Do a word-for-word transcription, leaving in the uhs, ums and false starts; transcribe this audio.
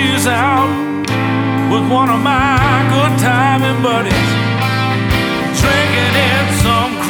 she's out with one of my good timing buddies, drinking in some